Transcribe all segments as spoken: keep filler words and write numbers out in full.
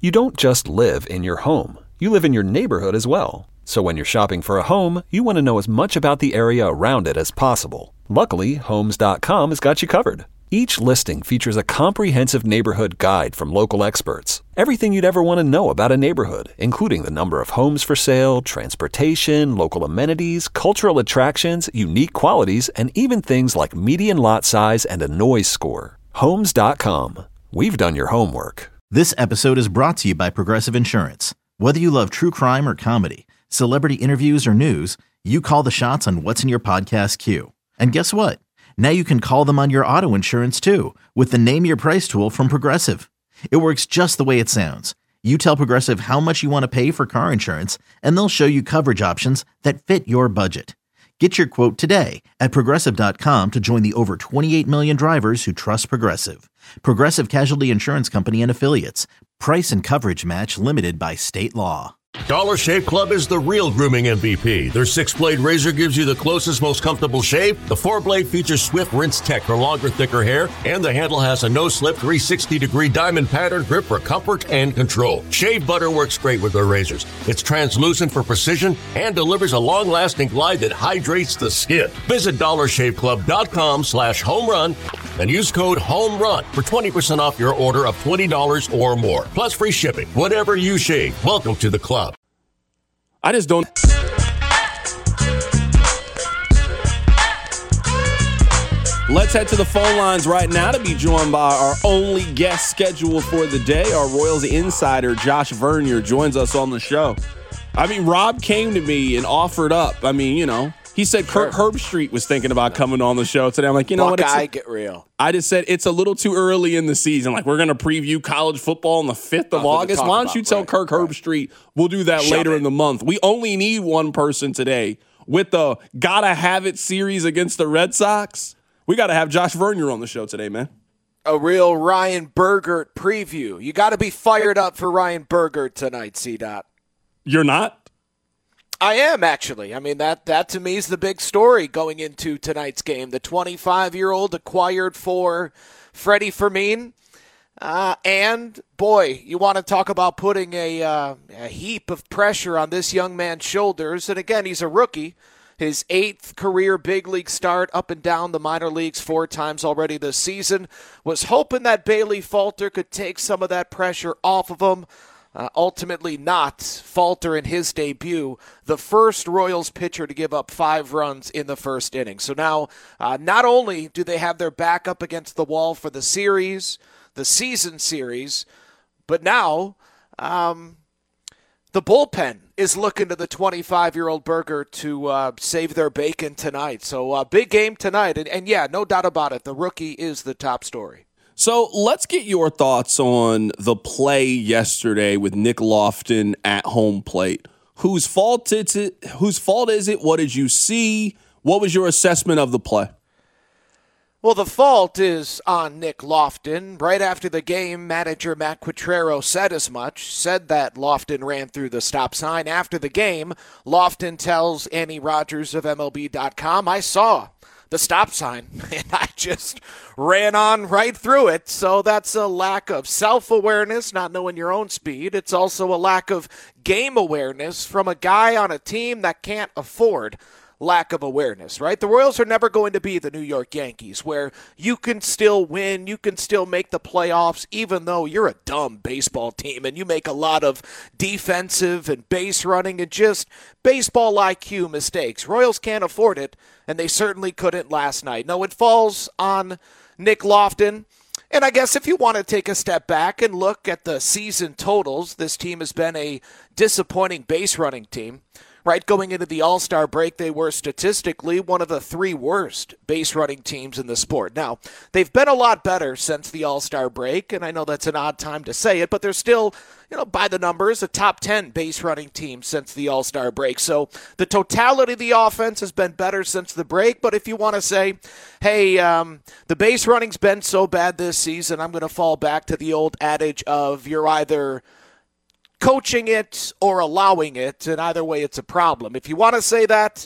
You don't just live in your home. You live in your neighborhood as well. So when you're shopping for a home, you want to know as much about the area around it as possible. Luckily, Homes dot com has got you covered. Each listing features a comprehensive neighborhood guide from local experts. Everything you'd ever want to know about a neighborhood, including the number of homes for sale, transportation, local amenities, cultural attractions, unique qualities, and even things like median lot size and a noise score. Homes dot com. We've done your homework. This episode is brought to you by Progressive Insurance. Whether you love true crime or comedy, celebrity interviews or news, you call the shots on what's in your podcast queue. And guess what? Now you can call them on your auto insurance too with the Name Your Price tool from Progressive. It works just the way it sounds. You tell Progressive how much you want to pay for car insurance, and they'll show you coverage options that fit your budget. Get your quote today at Progressive dot com to join the over twenty-eight million drivers who trust Progressive. Progressive Casualty Insurance Company and Affiliates. Price and coverage match limited by state law. Dollar Shave Club is the real grooming M V P. Their six-blade razor gives you the closest, most comfortable shave. The four-blade features Swift Rinse Tech for longer, thicker hair. And the handle has a no-slip three hundred sixty degree diamond pattern grip for comfort and control. Shave butter works great with their razors. It's translucent for precision and delivers a long-lasting glide that hydrates the skin. Visit dollar shave club dot com slash home run and use code HOMERUN for twenty percent off your order of twenty dollars or more. Plus free shipping. Whatever you shave, welcome to the club. I just don't. Let's head to the phone lines right now to be joined by our only guest scheduled for the day. Our Royals insider, Josh Vernier, joins us on the show. I mean, Rob came to me and offered up. I mean, you know, he said Kirk Herbstreit was thinking about coming on the show today. I'm like, you know what? It's I get real. I just said it's a little too early in the season. Like, we're going to preview college football on the fifth of August. Why don't you tell right, Kirk right. Herbstreit we'll do that Shove later it. in the month? We only need one person today with the Gotta Have It series against the Red Sox. We got to have Josh Vernier on the show today, man. A real Ryan Burgert preview. You got to be fired up for Ryan Burgert tonight, C-Dot. You're not? I am, actually. I mean, that, that to me is the big story going into tonight's game. The twenty-five-year-old acquired for Freddie Fermin. Uh, and, boy, you want to talk about putting a, uh, a heap of pressure on this young man's shoulders. And, again, he's a rookie. His eighth career big league start, up and down the minor leagues four times already this season. Was hoping that Bailey Falter could take some of that pressure off of him. Uh, ultimately not. Falter in his debut, the first Royals pitcher to give up five runs in the first inning. So now, uh, not only do they have their back up against the wall for the series, the season series, but now um, the bullpen is looking to the twenty-five-year-old Burger to uh, save their bacon tonight. So uh, big game tonight. And, and yeah, no doubt about it, the rookie is the top story. So let's get your thoughts on the play yesterday with Nick Loftin at home plate. Whose fault is it? Whose fault is it? What did you see? What was your assessment of the play? Well, the fault is on Nick Loftin. Right after the game, manager Matt Quatrero said as much, said that Loftin ran through the stop sign. After the game, Loftin tells Annie Rogers of M L B dot com, I saw the stop sign, and I just ran on right through it. So that's a lack of self-awareness, not knowing your own speed. It's also a lack of game awareness from a guy on a team that can't afford lack of awareness, right? The Royals are never going to be the New York Yankees where you can still win, you can still make the playoffs, even though you're a dumb baseball team and you make a lot of defensive and base running and just baseball I Q mistakes. Royals can't afford it, and they certainly couldn't last night. No, it falls on Nick Loftin. And I guess if you want to take a step back and look at the season totals, this team has been a disappointing base running team. Right, going into the All-Star break, they were statistically one of the three worst base-running teams in the sport. Now, they've been a lot better since the All-Star break, and I know that's an odd time to say it, but they're still, you know, by the numbers, a top ten base-running team since the All-Star break. So the totality of the offense has been better since the break, but if you want to say, hey, um, the base running's been so bad this season, I'm going to fall back to the old adage of you're either coaching it or allowing it, and either way it's a problem. If you want to say that,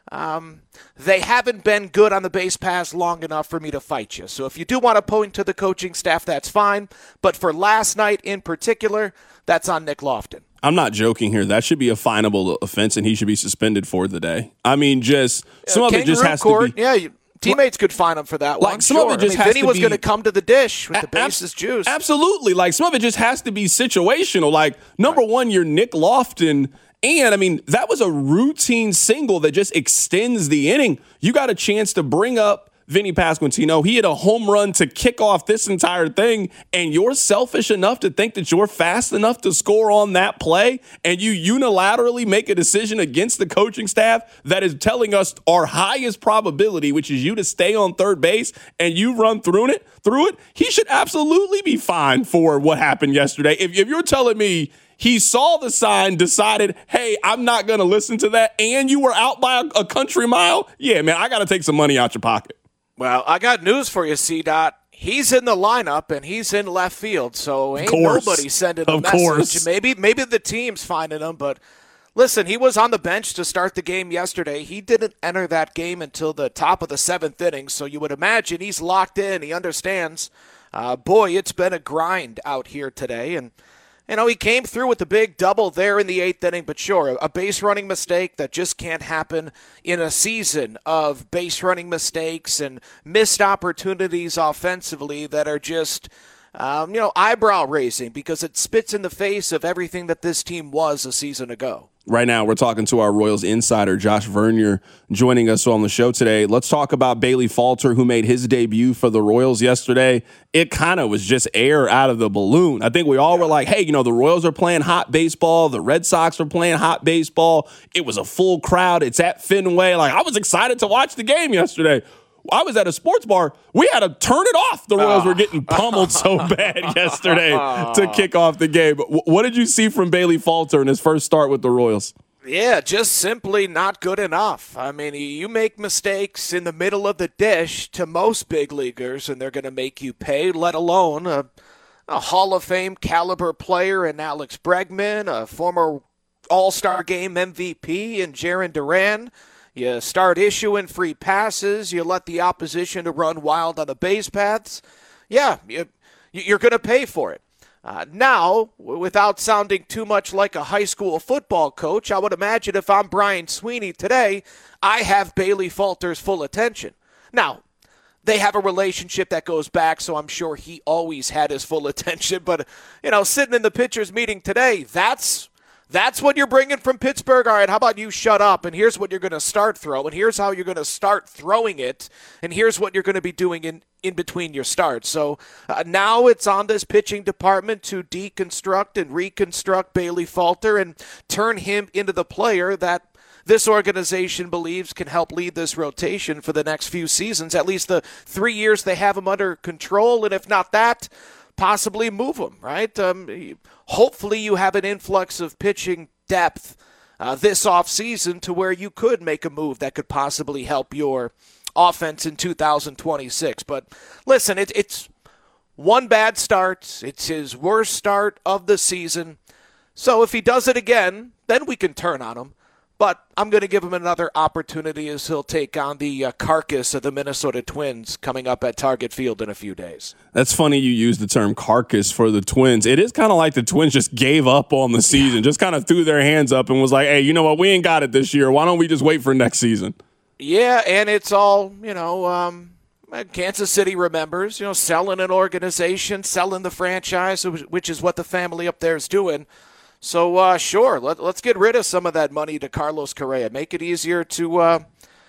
Um, they haven't been good on the base pass long enough for me to fight you. So if you do want to point to the coaching staff, that's fine. But for last night in particular, that's on Nick Loftin. I'm not joking here. That should be a finable offense, and he should be suspended for the day. I mean, just some uh, of it just has court, to be. Yeah, you, teammates could fine him for that like one. Some sure. of it just I mean, has Vinny to was be, going to come to the dish with the bases ab- juice. Absolutely. Like some of it just has to be situational. Like number right. one, you're Nick Loftin. And, I mean, that was a routine single that just extends the inning. You got a chance to bring up Vinny Pasquantino. He had a home run to kick off this entire thing, and you're selfish enough to think that you're fast enough to score on that play, and you unilaterally make a decision against the coaching staff that is telling us our highest probability, which is you to stay on third base, and you run through it, through it. He should absolutely be fined for what happened yesterday. If, if you're telling me he saw the sign, decided, hey, I'm not going to listen to that, and you were out by a, a country mile, yeah, man, I got to take some money out your pocket. Well, I got news for you, C-Dot. He's in the lineup, and he's in left field, so ain't nobody sending a of message. Course. Maybe, maybe the team's finding him, but listen, he was on the bench to start the game yesterday. He didn't enter that game until the top of the seventh inning, so you would imagine he's locked in. He understands. Uh, boy, it's been a grind out here today, and you know, he came through with the big double there in the eighth inning, but sure, a base running mistake that just can't happen in a season of base running mistakes and missed opportunities offensively that are just, um, you know, eyebrow raising because it spits in the face of everything that this team was a season ago. Right now, we're talking to our Royals insider, Josh Vernier, joining us on the show today. Let's talk about Bailey Falter, who made his debut for the Royals yesterday. It kind of was just air out of the balloon. I think we all were like, hey, you know, the Royals are playing hot baseball. The Red Sox are playing hot baseball. It was a full crowd. It's at Fenway. Like, I was excited to watch the game yesterday. I was at a sports bar. We had to turn it off. The Royals oh. were getting pummeled so bad yesterday to kick off the game. What did you see from Bailey Falter in his first start with the Royals? Yeah, just simply not good enough. I mean, you make mistakes in the middle of the dish to most big leaguers, and they're going to make you pay, let alone a, a Hall of Fame caliber player in Alex Bregman, a former All-Star Game M V P in Jarren Duran. You start issuing free passes. You let the opposition to run wild on the base paths. Yeah, you, you're going to pay for it. Uh, now, without sounding too much like a high school football coach, I would imagine if I'm Brian Sweeney today, I have Bailey Falter's full attention. Now, they have a relationship that goes back, so I'm sure he always had his full attention. But, you know, sitting in the pitchers meeting today, that's That's what you're bringing from Pittsburgh? All right, how about you shut up, and here's what you're going to start throwing. Here's how you're going to start throwing it, and here's what you're going to be doing in, in between your starts. So uh, now it's on this pitching department to deconstruct and reconstruct Bailey Falter and turn him into the player that this organization believes can help lead this rotation for the next few seasons, at least the three years they have him under control, and if not that, possibly move him, right? Um, hopefully you have an influx of pitching depth uh, this offseason to where you could make a move that could possibly help your offense in two thousand twenty-six. But listen, it, it's one bad start. It's his worst start of the season. So if he does it again, then we can turn on him. But I'm going to give him another opportunity as he'll take on the uh, carcass of the Minnesota Twins coming up at Target Field in a few days. That's funny you use the term carcass for the Twins. It is kind of like the Twins just gave up on the season, just kind of threw their hands up and was like, hey, you know what, we ain't got it this year. Why don't we just wait for next season? Yeah, and it's all, you know, um, Kansas City remembers, you know, selling an organization, selling the franchise, which is what the family up there is doing. So, uh, sure, let, let's get rid of some of that money to Carlos Correa. Make it easier to, uh,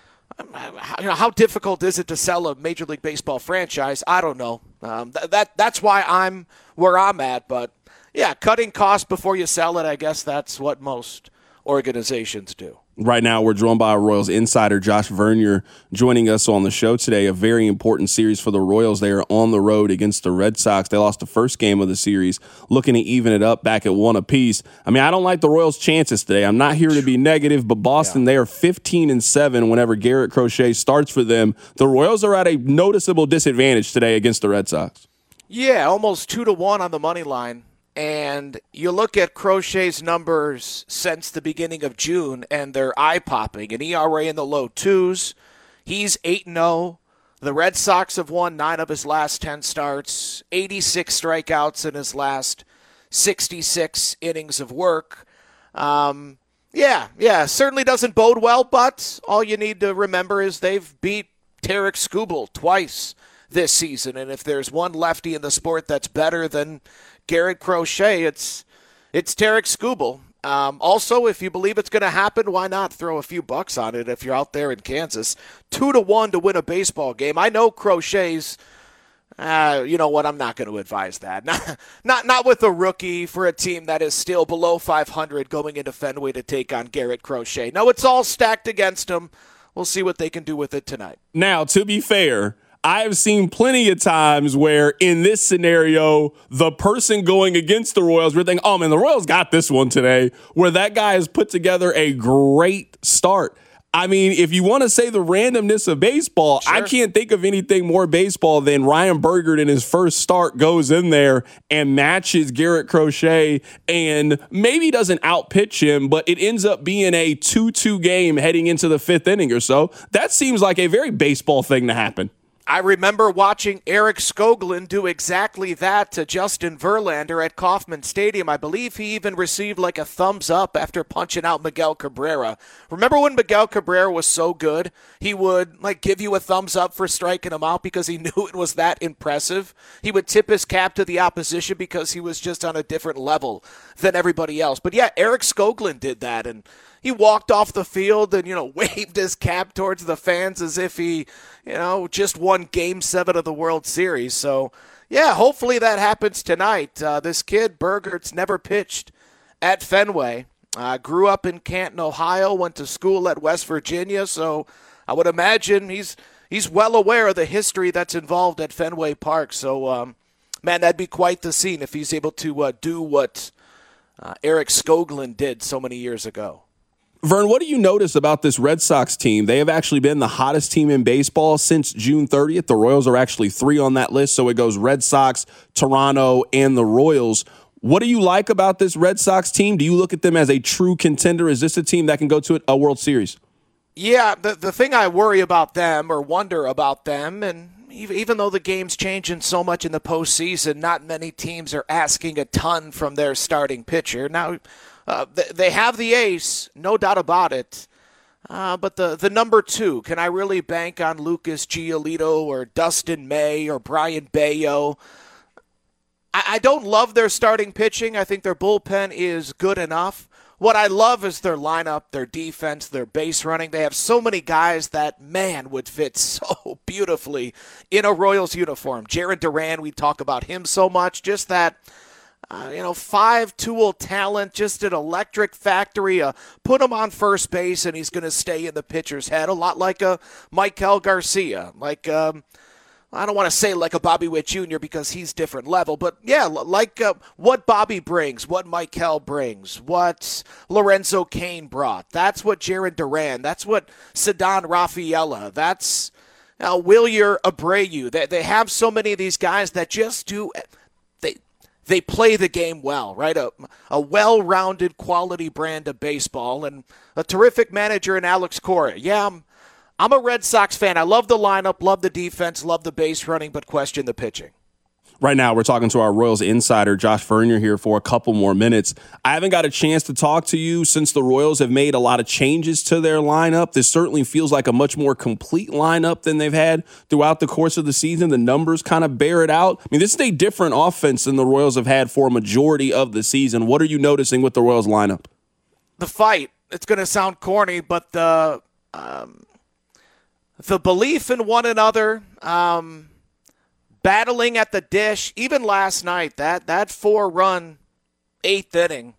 you know, how difficult is it to sell a Major League Baseball franchise? I don't know. Um, th- that That's why I'm where I'm at. But, yeah, cutting costs before you sell it, I guess that's what most organizations do. Right now, we're joined by Royals insider Josh Vernier joining us on the show today. A very important series for the Royals. They are on the road against the Red Sox. They lost the first game of the series, looking to even it up back at one apiece. I mean, I don't like the Royals' chances today. I'm not here to be negative, but Boston, yeah. They are fifteen and seven whenever Garrett Crochet starts for them. The Royals are at a noticeable disadvantage today against the Red Sox. Yeah, almost two to one on the money line And you look at Crochet's numbers since the beginning of June, and they're eye-popping. An E R A in the low twos. He's eight and oh. The Red Sox have won nine of his last ten starts, eighty-six strikeouts in his last sixty-six innings of work. Um, yeah, yeah, certainly doesn't bode well, but all you need to remember is they've beat Tarik Skubal twice this season, and if there's one lefty in the sport that's better than Garrett Crochet, it's it's Tarik Skubal. Um, also, if you believe it's going to happen, why not throw a few bucks on it if you're out there in Kansas? Two to one to win a baseball game. I know Crochet's, uh, you know what, I'm not going to advise that. Not, not, not with a rookie for a team that is still below five hundred going into Fenway to take on Garrett Crochet. No, it's all stacked against him. We'll see what they can do with it tonight. Now, to be fair, I've seen plenty of times where in this scenario, the person going against the Royals, we're thinking, oh, man, the Royals got this one today, where that guy has put together a great start. I mean, if you want to say the randomness of baseball, sure. I can't think of anything more baseball than Ryan Bergert in his first start goes in there and matches Garrett Crochet and maybe doesn't outpitch him, but it ends up being a two two game heading into the fifth inning or so. That seems like a very baseball thing to happen. I remember watching Eric Skoglund do exactly that to Justin Verlander at Kauffman Stadium. I believe he even received like a thumbs up after punching out Miguel Cabrera. Remember when Miguel Cabrera was so good, he would like give you a thumbs up for striking him out because he knew it was that impressive? He would tip his cap to the opposition because he was just on a different level than everybody else. But yeah, Eric Skoglund did that, and he walked off the field and, you know, waved his cap towards the fans as if he, you know, just won Game seven of the World Series. So, yeah, hopefully that happens tonight. Uh, this kid, Bergert's never pitched at Fenway. Uh, grew up in Canton, Ohio, went to school at West Virginia. So I would imagine he's he's well aware of the history that's involved at Fenway Park. So, um, man, that'd be quite the scene if he's able to uh, do what uh, Eric Skoglund did so many years ago. Vern, what do you notice about this Red Sox team? They have actually been the hottest team in baseball since June thirtieth. The Royals are actually three on that list, so it goes Red Sox, Toronto, and the Royals. What do you like about this Red Sox team? Do you look at them as a true contender? Is this a team that can go to a World Series? Yeah, the, the thing I worry about them or wonder about them, and even though the game's changing so much in the postseason, not many teams are asking a ton from their starting pitcher. Now, Uh, they have the ace, no doubt about it. Uh, but the, the number two, can I really bank on Lucas Giolito or Dustin May or Brian Bayo? I, I don't love their starting pitching. I think their bullpen is good enough. What I love is their lineup, their defense, their base running. They have so many guys that, man, would fit so beautifully in a Royals uniform. Jarren Duran, we talk about him so much. Just that, Uh, you know, five-tool talent, just an electric factory. Uh, put him on first base, and he's going to stay in the pitcher's head, a lot like a Maikel Garcia. Like, um, I don't want to say like a Bobby Witt Junior because he's different level, but yeah, like uh, what Bobby brings, what Maikel brings, what Lorenzo Cain brought. That's what Jarren Duran, that's what Ceddanne Rafaela, that's uh, Wilyer Abreu. They, they have so many of these guys that just do – They play the game well, right? A, a well-rounded quality brand of baseball and a terrific manager in Alex Cora. Yeah, I'm, I'm a Red Sox fan. I love the lineup, love the defense, love the base running, but question the pitching. Right now, we're talking to our Royals insider, Josh Vernier, here for a couple more minutes. I haven't got a chance to talk to you since the Royals have made a lot of changes to their lineup. This certainly feels like a much more complete lineup than they've had throughout the course of the season. The numbers kind of bear it out. I mean, this is a different offense than the Royals have had for a majority of the season. What are you noticing with the Royals lineup? The fight. It's going to sound corny, but the um, the belief in one another, um, battling at the dish, even last night, that, that four-run eighth inning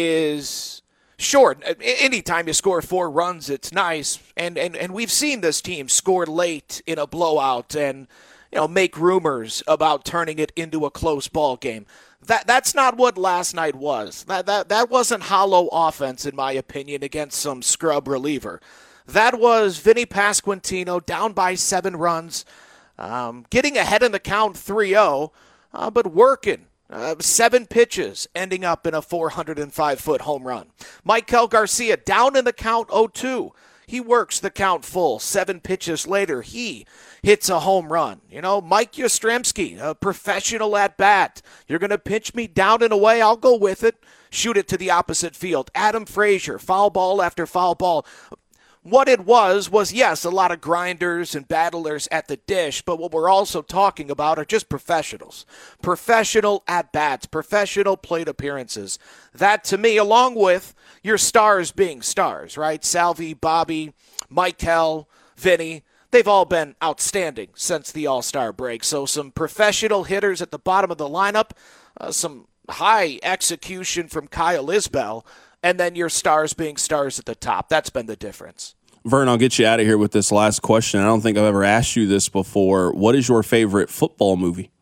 is short. Anytime you score four runs, it's nice. And, and, and we've seen this team score late in a blowout and, you know, make rumors about turning it into a close ball game. That that's not what last night was. That that that wasn't hollow offense, in my opinion, against some scrub reliever. That was Vinny Pasquantino down by seven runs, um, getting ahead in the count three oh, uh, but working Uh, seven pitches ending up in a four hundred five foot home run. Maikel Garcia down in the count oh two. He works the count full. Seven pitches later, he hits a home run. You know, Mike Yastrzemski, a professional at bat. You're going to pitch me down and away, I'll go with it. Shoot it to the opposite field. Adam Frazier, foul ball after foul ball. What it was, was, yes, a lot of grinders and battlers at the dish, but what we're also talking about are just professionals. Professional at-bats, professional plate appearances. That, to me, along with your stars being stars, right? Salvi, Bobby, Maikel, Vinny, they've all been outstanding since the All-Star break. So some professional hitters at the bottom of the lineup, uh, some high execution from Kyle Isbell, and then your stars being stars at the top. That's been the difference. Vern, I'll get you out of here with this last question. I don't think I've ever asked you this before. What is your favorite football movie?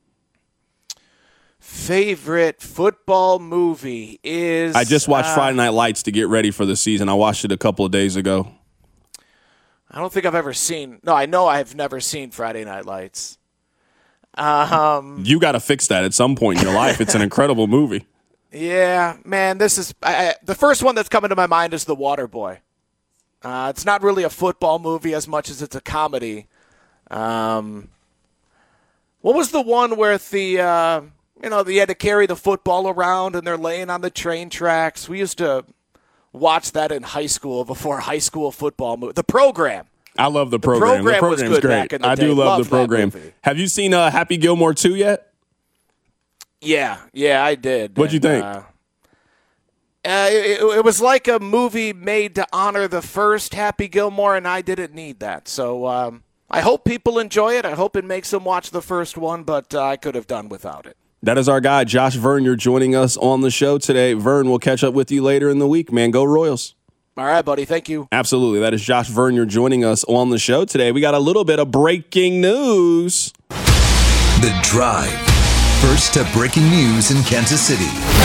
Favorite football movie is... I just watched uh, Friday Night Lights to get ready for the season. I watched it a couple of days ago. I don't think I've ever seen... No, I know I've never seen Friday Night Lights. Um, you got to fix that at some point in your life. It's an incredible movie. Yeah, man, this is I, I, the first one that's coming to my mind is The Waterboy. Uh, it's not really a football movie as much as it's a comedy. Um, what was the one where the uh, you know they had to carry the football around and they're laying on the train tracks? We used to watch that in high school before high school football movie. The Program. I love the program. The program the was program's good great. back in the I day. do love Loved the program. Have you seen uh, Happy Gilmore two yet? Yeah, yeah, I did. What'd you think? Uh, uh, it, it was like a movie made to honor the first Happy Gilmore, and I didn't need that. So um, I hope people enjoy it. I hope it makes them watch the first one, but uh, I could have done without it. That is our guy, Josh Vernier, joining us on the show today. Vern, we'll catch up with you later in the week, man. Go Royals. All right, buddy. Thank you. Absolutely. That is Josh Vernier joining us on the show today. We got a little bit of breaking news. The Drive. First to breaking news in Kansas City.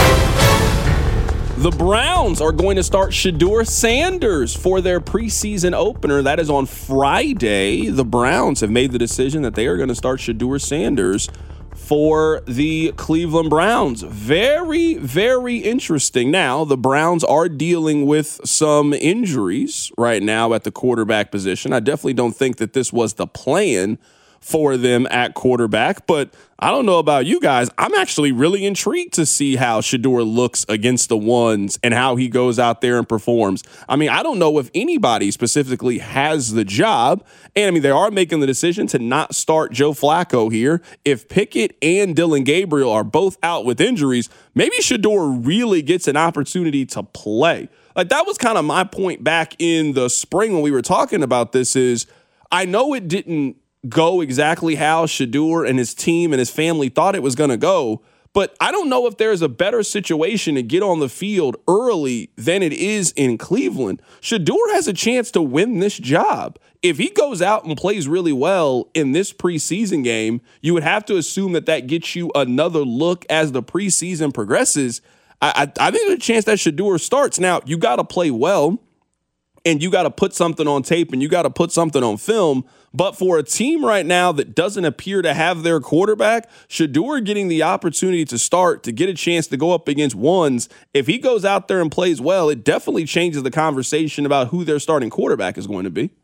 The Browns are going to start Shedeur Sanders for their preseason opener. That is on Friday. The Browns have made the decision that they are going to start Shedeur Sanders for the Cleveland Browns. Very, very interesting. Now, the Browns are dealing with some injuries right now at the quarterback position. I definitely don't think that this was the plan for them at quarterback, but I don't know about you guys. I'm actually really intrigued to see how Shedeur looks against the ones and how he goes out there and performs. I mean, I don't know if anybody specifically has the job, and I mean, they are making the decision to not start Joe Flacco here. If Pickett and Dylan Gabriel are both out with injuries, maybe Shedeur really gets an opportunity to play. Like, that was kind of my point back in the spring when we were talking about this is I know it didn't go exactly how Shedeur and his team and his family thought it was going to go, but I don't know if there's a better situation to get on the field early than it is in Cleveland. Shedeur has a chance to win this job. If he goes out and plays really well in this preseason game, you would have to assume that that gets you another look as the preseason progresses. I, I, I think there's a chance that Shedeur starts. Now, you got to play well, and you got to put something on tape, and you got to put something on film. But for a team right now that doesn't appear to have their quarterback, Shedeur getting the opportunity to start, to get a chance to go up against ones, if he goes out there and plays well, it definitely changes the conversation about who their starting quarterback is going to be.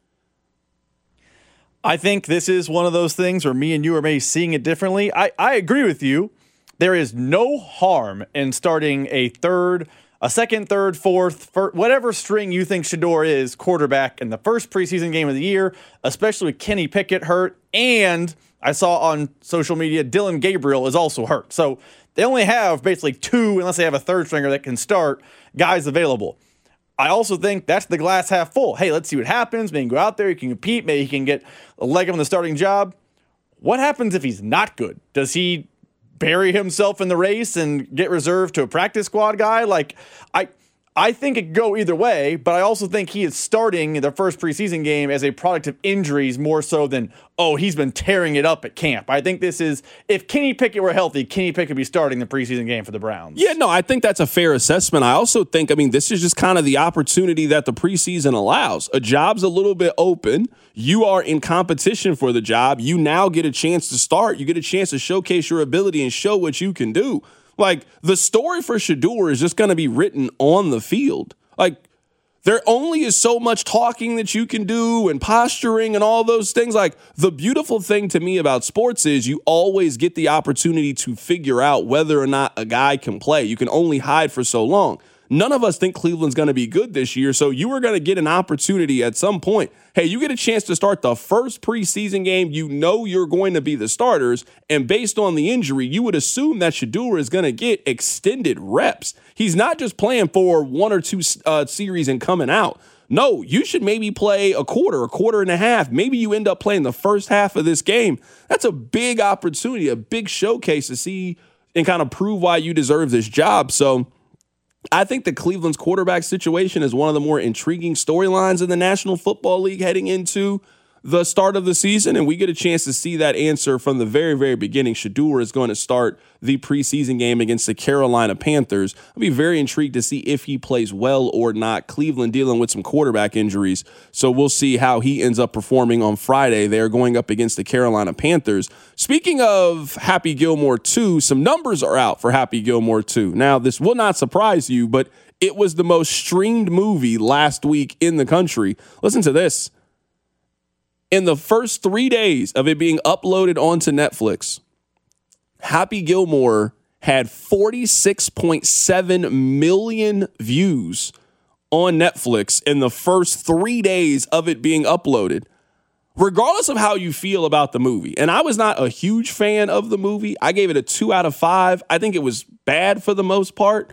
I think this is one of those things where me and you are maybe seeing it differently. I, I agree with you. There is no harm in starting a third A second, third, fourth, first, whatever string you think Shedeur is, quarterback in the first preseason game of the year, especially with Kenny Pickett hurt. And I saw on social media, Dylan Gabriel is also hurt. So they only have basically two, unless they have a third stringer that can start, guys available. I also think that's the glass half full. Hey, let's see what happens. Maybe go out there, you can compete. Maybe he can get a leg up on the starting job. What happens if he's not good? Does he bury himself in the race and get reserved to a practice squad guy? Like, I I think it could go either way, but I also think he is starting the first preseason game as a product of injuries more so than, oh, he's been tearing it up at camp. I think this is, if Kenny Pickett were healthy, Kenny Pickett would be starting the preseason game for the Browns. Yeah, no, I think that's a fair assessment. I also think, I mean, this is just kind of the opportunity that the preseason allows. A job's a little bit open. You are in competition for the job. You now get a chance to start. You get a chance to showcase your ability and show what you can do. Like, the story for Shedeur is just going to be written on the field. Like, there only is so much talking that you can do and posturing and all those things. Like, the beautiful thing to me about sports is you always get the opportunity to figure out whether or not a guy can play. You can only hide for so long. None of us think Cleveland's going to be good this year, so you are going to get an opportunity at some point. Hey, you get a chance to start the first preseason game. You know you're going to be the starters, and based on the injury, you would assume that Shedeur is going to get extended reps. He's not just playing for one or two uh, series and coming out. No, you should maybe play a quarter, a quarter and a half. Maybe you end up playing the first half of this game. That's a big opportunity, a big showcase to see and kind of prove why you deserve this job. So I think the Cleveland's quarterback situation is one of the more intriguing storylines in the National Football League heading into the start of the season, and we get a chance to see that answer from the very, very beginning. Shedeur is going to start the preseason game against the Carolina Panthers. I'll be very intrigued to see if he plays well or not. Cleveland dealing with some quarterback injuries, so we'll see how he ends up performing on Friday. They're going up against the Carolina Panthers. Speaking of Happy Gilmore two, some numbers are out for Happy Gilmore two. Now, this will not surprise you, but it was the most streamed movie last week in the country. Listen to this. In the first three days of it being uploaded onto Netflix, Happy Gilmore had forty-six point seven million views on Netflix in the first three days of it being uploaded. Regardless of how you feel about the movie, and I was not a huge fan of the movie. I gave it a two out of five. I think it was bad for the most part.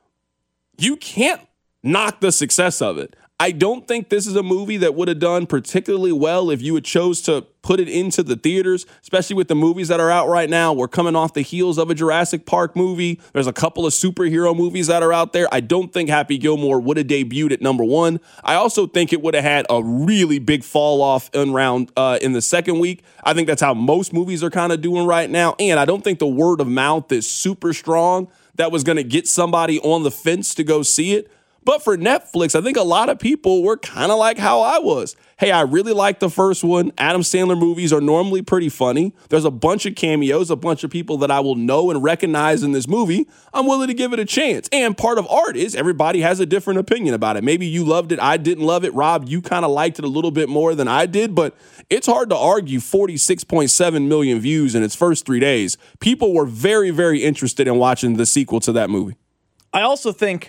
You can't knock the success of it. I don't think this is a movie that would have done particularly well if you had chose to put it into the theaters, especially with the movies that are out right now. We're coming off the heels of a Jurassic Park movie. There's a couple of superhero movies that are out there. I don't think Happy Gilmore would have debuted at number one. I also think it would have had a really big fall off in round uh, in the second week. I think that's how most movies are kind of doing right now. And I don't think the word of mouth is super strong that was going to get somebody on the fence to go see it. But for Netflix, I think a lot of people were kind of like how I was. Hey, I really like the first one. Adam Sandler movies are normally pretty funny. There's a bunch of cameos, a bunch of people that I will know and recognize in this movie. I'm willing to give it a chance. And part of art is everybody has a different opinion about it. Maybe you loved it. I didn't love it. Rob, you kind of liked it a little bit more than I did. But it's hard to argue forty-six point seven million views in its first three days. People were very, very interested in watching the sequel to that movie. I also think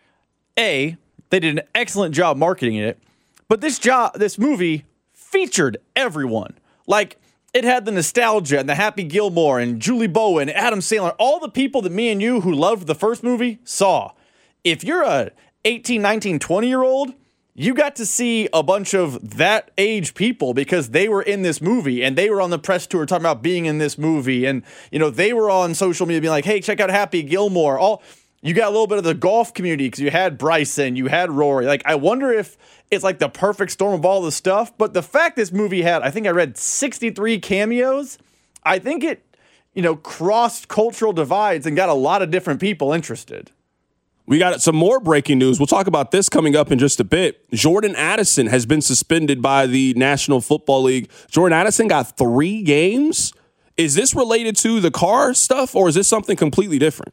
A, they did an excellent job marketing it, but this job, this movie featured everyone. Like, it had the nostalgia and the Happy Gilmore and Julie Bowen, Adam Sandler, all the people that me and you who loved the first movie saw. If you're a eighteen, nineteen, twenty-year-old, you got to see a bunch of that age people because they were in this movie and they were on the press tour talking about being in this movie. And, you know, they were on social media being like, hey, check out Happy Gilmore. All You got a little bit of the golf community because you had Bryson, you had Rory. Like, I wonder if it's like the perfect storm of all the stuff. But the fact this movie had, I think I read sixty-three cameos, I think it, you know, crossed cultural divides and got a lot of different people interested. We got some more breaking news. We'll talk about this coming up in just a bit. Jordan Addison has been suspended by the National Football League. Jordan Addison got three games. Is this related to the car stuff or is this something completely different?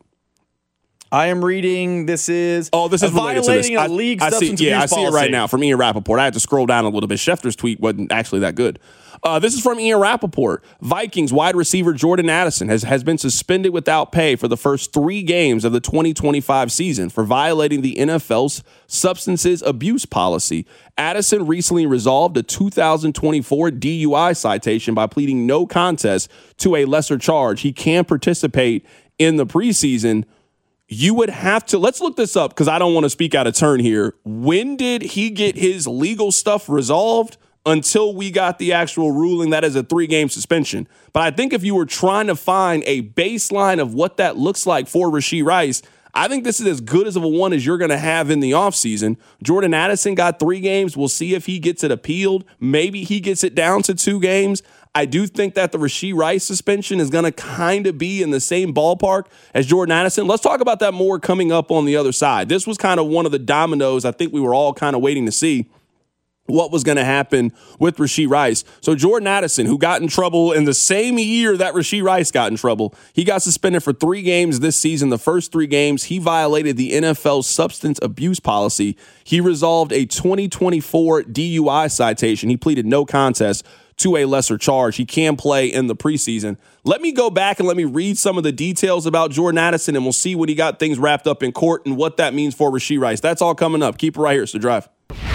I am reading, this is oh, this is related to this. Violating a league I, I substance see, yeah, abuse I see it right policy. now from Ian Rappaport. I had to scroll down a little bit. Schefter's tweet wasn't actually that good. Uh, this is from Ian Rappaport. Vikings wide receiver Jordan Addison has, has been suspended without pay for the first three games of the twenty twenty-five season for violating the N F L's substances abuse policy. Addison recently resolved a two thousand twenty-four D U I citation by pleading no contest to a lesser charge. He can participate in the preseason. You would have to, let's look this up because I don't want to speak out of turn here. When did he get his legal stuff resolved? Until we got the actual ruling that is a three-game suspension. But I think if you were trying to find a baseline of what that looks like for Rashee Rice, I think this is as good as of a one as you're going to have in the offseason. Jordan Addison got three games. We'll see if he gets it appealed. Maybe he gets it down to two games. I do think that the Rashee Rice suspension is going to kind of be in the same ballpark as Jordan Addison. Let's talk about that more coming up on the other side. This was kind of one of the dominoes I think we were all kind of waiting to see. what was going to happen with Rashee Rice. So Jordan Addison, who got in trouble in the same year that Rashee Rice got in trouble, he got suspended for three games this season. The first three games, he violated the N F L's substance abuse policy. He resolved a twenty twenty-four D U I citation. He pleaded no contest to a lesser charge. He can play in the preseason. Let me go back and let me read some of the details about Jordan Addison, and we'll see when he got things wrapped up in court and what that means for Rashee Rice. That's all coming up. Keep it right here. It's The Drive.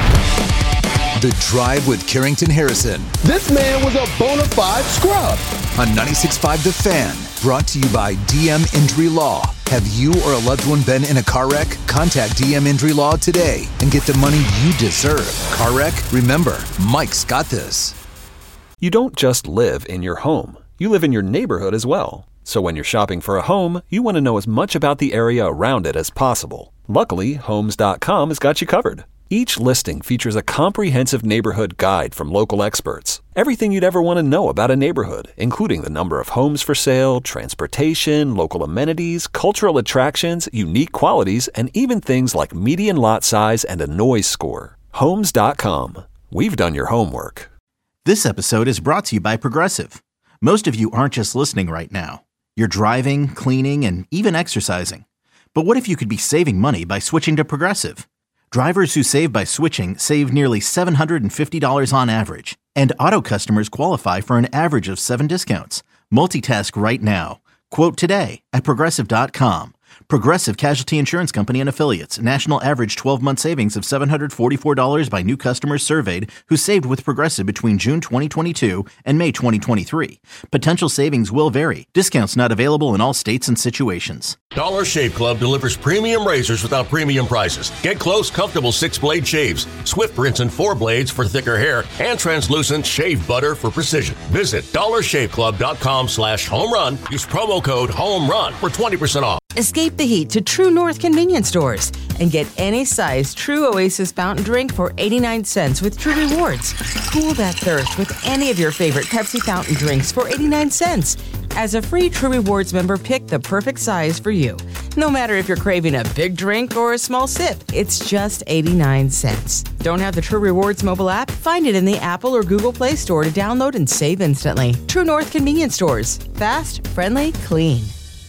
The Drive with Carrington Harrison. This man was a bona fide scrub. On ninety-six point five The Fan. Brought to you by D M Injury Law. Have you or a loved one been in a car wreck? Contact D M Injury Law today and get the money you deserve. Car wreck? Remember, Mike's got this. You don't just live in your home. You live in your neighborhood as well. So when you're shopping for a home, you want to know as much about the area around it as possible. Luckily, Homes dot com has got you covered. Each listing features a comprehensive neighborhood guide from local experts. Everything you'd ever want to know about a neighborhood, including the number of homes for sale, transportation, local amenities, cultural attractions, unique qualities, and even things like median lot size and a noise score. Homes dot com. We've done your homework. This episode is brought to you by Progressive. Most of you aren't just listening right now. You're driving, cleaning, and even exercising. But what if you could be saving money by switching to Progressive? Drivers who save by switching save nearly seven hundred fifty dollars on average. And auto customers qualify for an average of seven discounts. Multitask right now. Quote today at Progressive dot com. Progressive Casualty Insurance Company and Affiliates. National average twelve-month savings of seven hundred forty-four dollars by new customers surveyed who saved with Progressive between June twenty twenty-two and May twenty twenty-three. Potential savings will vary. Discounts not available in all states and situations. Dollar Shave Club delivers premium razors without premium prices. Get close, comfortable six-blade shaves, swift rinse and four blades for thicker hair, and translucent shave butter for precision. Visit dollar shave club dot com slash home run. Use promo code HOMERUN for twenty percent off. Escape the heat to True North convenience stores and get any size True Oasis fountain drink for eighty-nine cents with True Rewards. Cool that thirst with any of your favorite Pepsi fountain drinks for eighty-nine cents. As a free True Rewards member, pick the perfect size for you. No matter if you're craving a big drink or a small sip, it's just eighty-nine cents. Don't have the True Rewards mobile app? Find it in the Apple or Google Play Store to download and save instantly. True North convenience stores. Fast, friendly, clean.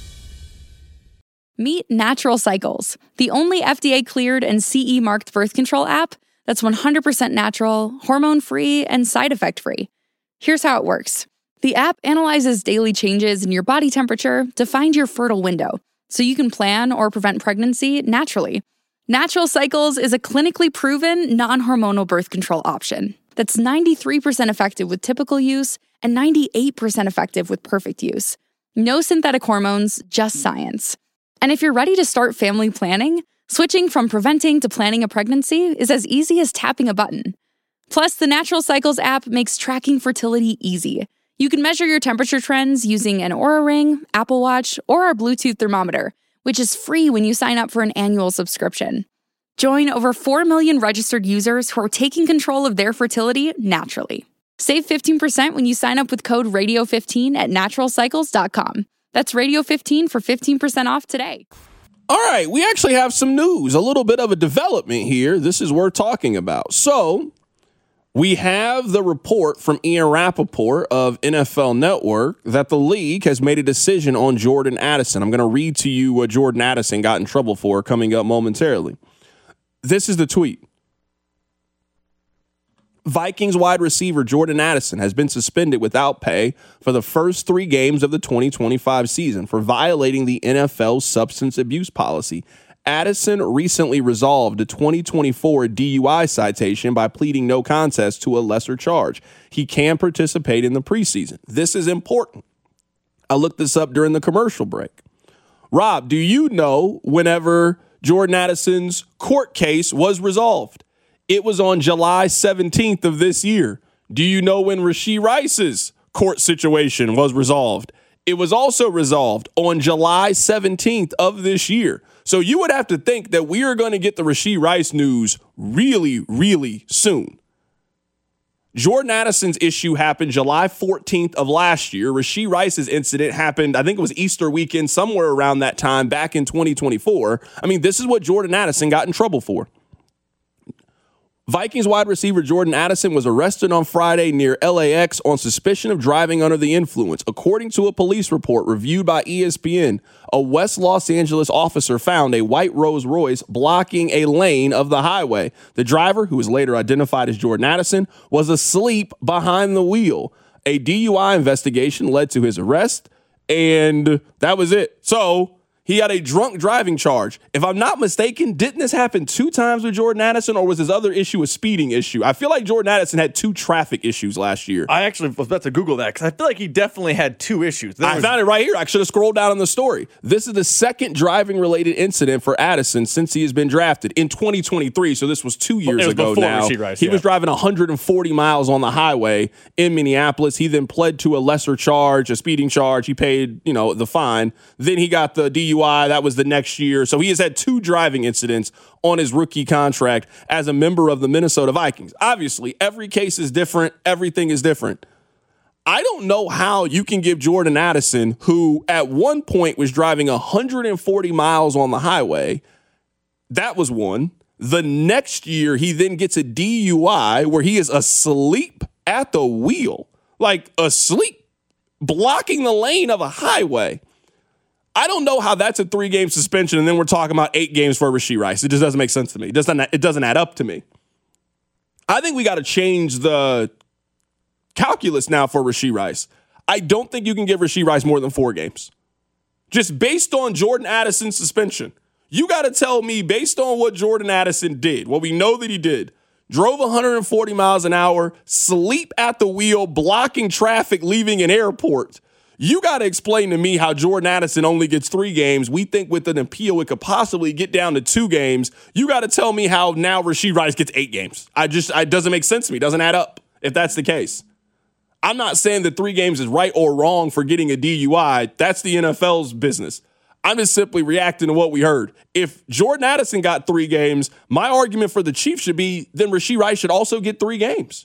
Meet Natural Cycles, the only F D A-cleared and C E-marked birth control app that's one hundred percent natural, hormone-free, and side effect-free. Here's how it works. The app analyzes daily changes in your body temperature to find your fertile window, so you can plan or prevent pregnancy naturally. Natural Cycles is a clinically proven, non-hormonal birth control option that's ninety-three percent effective with typical use and ninety-eight percent effective with perfect use. No synthetic hormones, just science. And if you're ready to start family planning, switching from preventing to planning a pregnancy is as easy as tapping a button. Plus, the Natural Cycles app makes tracking fertility easy. You can measure your temperature trends using an Oura Ring, Apple Watch, or our Bluetooth thermometer, which is free when you sign up for an annual subscription. Join over four million registered users who are taking control of their fertility naturally. Save fifteen percent when you sign up with code radio fifteen at natural cycles dot com. That's radio fifteen for fifteen percent off today. All right, we actually have some news, a little bit of a development here. This is worth talking about. So, we have the report from Ian Rappaport of N F L Network that the league has made a decision on Jordan Addison. I'm going to read to you what Jordan Addison got in trouble for coming up momentarily. This is the tweet. Vikings wide receiver Jordan Addison has been suspended without pay for the first three games of the twenty twenty-five season for violating the N F L's substance abuse policy. Addison recently resolved a twenty twenty-four D U I citation by pleading no contest to a lesser charge. He can participate in the preseason. This is important. I looked this up during the commercial break. Rob, do you know whenever Jordan Addison's court case was resolved? It was on July seventeenth of this year. Do you know when Rashee Rice's court situation was resolved? It was also resolved on July seventeenth of this year. So you would have to think that we are going to get the Rashee Rice news really, really soon. Jordan Addison's issue happened July fourteenth of last year. Rashee Rice's incident happened, I think it was Easter weekend, somewhere around that time back in twenty twenty-four. I mean, this is what Jordan Addison got in trouble for. Vikings wide receiver Jordan Addison was arrested on Friday near L A X on suspicion of driving under the influence. According to a police report reviewed by E S P N, a West Los Angeles officer found a white Rolls Royce blocking a lane of the highway. The driver, who was later identified as Jordan Addison, was asleep behind the wheel. A D U I investigation led to his arrest, and that was it. So he had a drunk driving charge. If I'm not mistaken, didn't this happen two times with Jordan Addison, or was his other issue a speeding issue? I feel like Jordan Addison had two traffic issues last year. I actually was about to Google that because I feel like he definitely had two issues. There I was- found it right here. I should have scrolled down on the story. This is the second driving-related incident for Addison since he has been drafted in twenty twenty-three, so this was two years was ago before now. Rashee Rice, he yeah. was driving one hundred forty miles on the highway in Minneapolis. He then pled to a lesser charge, a speeding charge. He paid, you know, the fine. Then he got the D U I. That was the next year. So he has had two driving incidents on his rookie contract as a member of the Minnesota Vikings. Obviously, every case is different. Everything is different. I don't know how you can give Jordan Addison, who at one point was driving one hundred forty miles on the highway, that was one. The next year, he then gets a D U I where he is asleep at the wheel, like asleep, blocking the lane of a highway. I don't know how that's a three-game suspension, and then we're talking about eight games for Rashee Rice. It just doesn't make sense to me. It doesn't, it doesn't add up to me. I think we got to change the calculus now for Rashee Rice. I don't think you can give Rashee Rice more than four games. Just based on Jordan Addison's suspension. You got to tell me, based on what Jordan Addison did, what we know that he did, drove one hundred forty miles an hour, sleep at the wheel, blocking traffic, leaving an airport. You got to explain to me how Jordan Addison only gets three games. We think with an appeal, it could possibly get down to two games. You got to tell me how now Rashee Rice gets eight games. I just, it doesn't make sense to me. It doesn't add up if that's the case. I'm not saying that three games is right or wrong for getting a D U I. That's the N F L's business. I'm just simply reacting to what we heard. If Jordan Addison got three games, my argument for the Chiefs should be then Rashee Rice should also get three games.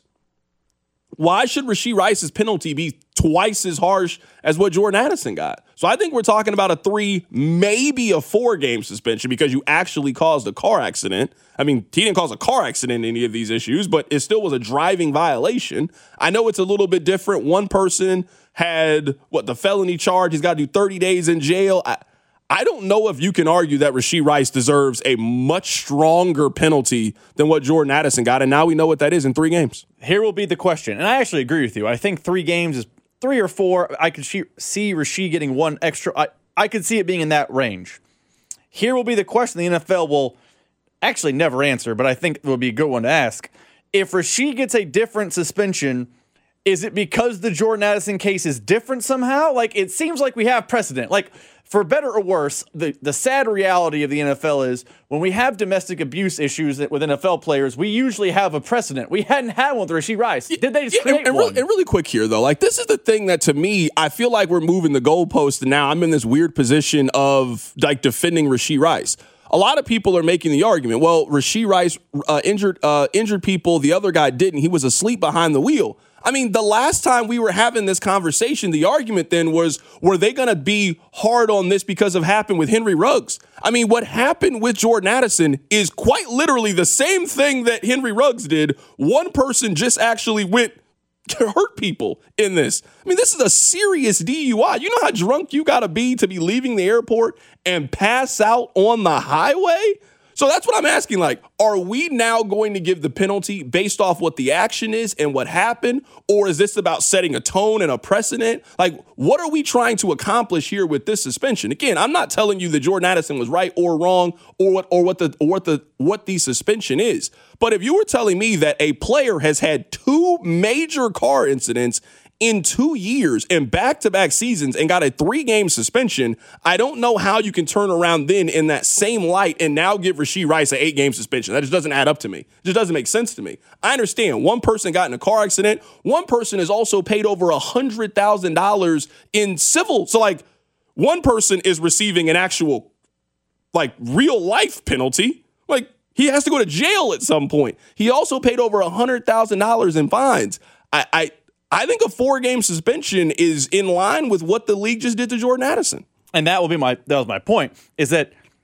Why should Rashee Rice's penalty be twice as harsh as what Jordan Addison got? So I think we're talking about a three, maybe a four-game suspension because you actually caused a car accident. I mean, he didn't cause a car accident in any of these issues, but it still was a driving violation. I know it's a little bit different. One person had, what, the felony charge. He's got to do thirty days in jail. I, I don't know if you can argue that Rashee Rice deserves a much stronger penalty than what Jordan Addison got, and now we know what that is in three games. Here will be the question, and I actually agree with you. I think three games is three or four. I could see Rashee getting one extra. I, I could see it being in that range. Here will be the question the N F L will actually never answer, but I think it will be a good one to ask. If Rashee gets a different suspension, is it because the Jordan Addison case is different somehow? Like, it seems like we have precedent. Like, for better or worse, the, the sad reality of the N F L is when we have domestic abuse issues with N F L players, we usually have a precedent. We hadn't had one with Rashee Rice. Did they just yeah, create and, and, one? really, and really quick here, though, like this is the thing that to me, I feel like we're moving the goalpost, and now I'm in this weird position of like defending Rashee Rice. A lot of people are making the argument, well, Rashee Rice uh, injured uh, injured people. The other guy didn't. He was asleep behind the wheel. I mean, the last time we were having this conversation, the argument then was, were they going to be hard on this because of happened with Henry Ruggs? I mean, what happened with Jordan Addison is quite literally the same thing that Henry Ruggs did. One person just actually went to hurt people in this. I mean, this is a serious D U I. You know how drunk you got to be to be leaving the airport and pass out on the highway? So that's what I'm asking. Like, are we now going to give the penalty based off what the action is and what happened? Or is this about setting a tone and a precedent? Like, what are we trying to accomplish here with this suspension? Again, I'm not telling you that Jordan Addison was right or wrong or what or what the or what the what the suspension is. But if you were telling me that a player has had two major car incidents in two years and back-to-back seasons and got a three-game suspension, I don't know how you can turn around then in that same light and now give Rashee Rice an eight-game suspension. That just doesn't add up to me. It just doesn't make sense to me. I understand one person got in a car accident. One person is also paid over one hundred thousand dollars in civil. So, like, one person is receiving an actual, like, real-life penalty. Like, he has to go to jail at some point. He also paid over one hundred thousand dollars in fines. I... I I think a four-game suspension is in line with what the league just did to Jordan Addison. And that will be my that was my point, is that